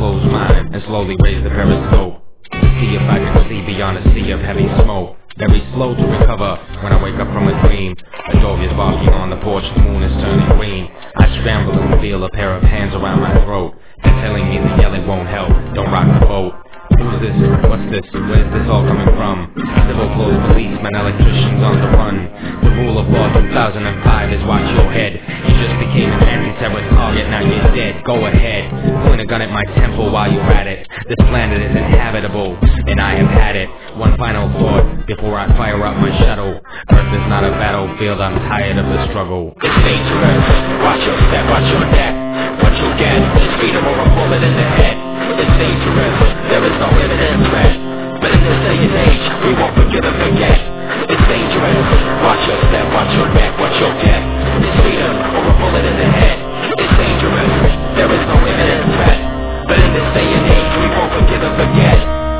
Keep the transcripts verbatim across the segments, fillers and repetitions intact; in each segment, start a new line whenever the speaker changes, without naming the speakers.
close mine and slowly raise the periscope to see if I can see beyond a sea of heavy smoke. Very slow to recover when I wake up from a dream. A dog is barking on the porch, the moon is turning green. I scramble and feel a pair of hands around my throat. They're telling me the yelling won't help, don't rock the boat. Who's this? What's this? Where's this all coming from? Civil clothes, policemen, electricians on the run. The rule of law two thousand five is watch your head. You just became an anti-terror target, now you're dead. Go ahead, point a gun at my temple while you're at it. This planet is inhabitable, and I have had it. One final thought before I fire up my shuttle. Earth is not a battlefield, I'm tired of the struggle.
It's dangerous, watch your step, watch your neck. What you'll get is freedom or a bullet in the head. It's dangerous, there is no imminent threat. But in this day and age, we won't forgive and forget. It's dangerous, watch your step, watch your neck. What you'll get is freedom or a bullet in the head. It's dangerous, there is no imminent threat. But in this day and age, we won't forgive and forget.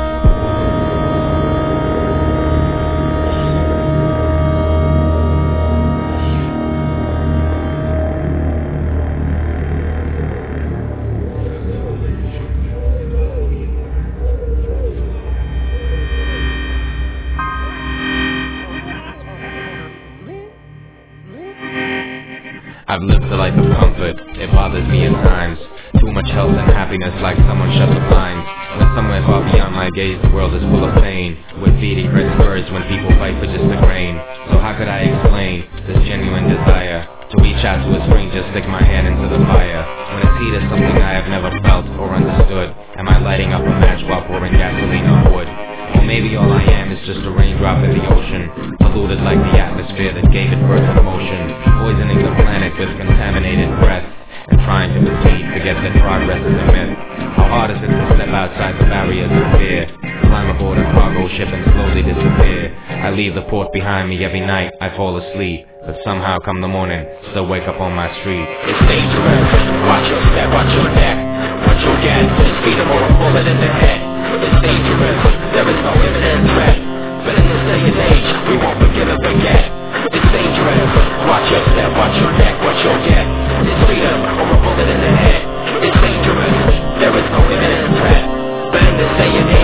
I've lived a life of comfort, it bothers me at times. Too much health and happiness like someone shut the blinds. When somewhere far beyond my gaze the world is full of pain. With feeding red birds when people fight for just a grain. So how could I explain this genuine desire to reach out to a stranger, stick my hand into the fire? When it's heat is something I have never felt or understood. Am I lighting up a match while pouring gasoline on wood? Or maybe all I am is just a raindrop in the ocean, polluted like the atmosphere that gave it birth and motion, poisoning the planet with contaminated breath, and trying to deceive, forget that progress is a myth. How hard is it to step outside the barriers of fear, climb aboard a cargo ship and slowly disappear? I leave the port behind me every night, I fall asleep, but somehow come the morning, still wake up on my street.
It's dangerous, watch your step, watch your neck. What you'll get is freedom or a bullet in the head. It's dangerous, there is no imminent threat. But in this day and age, we won't forgive and forget. It's dangerous, watch your step, watch your neck. What you'll get is freedom or a bullet in the head. It's dangerous, there is no imminent threat. But in this day and age,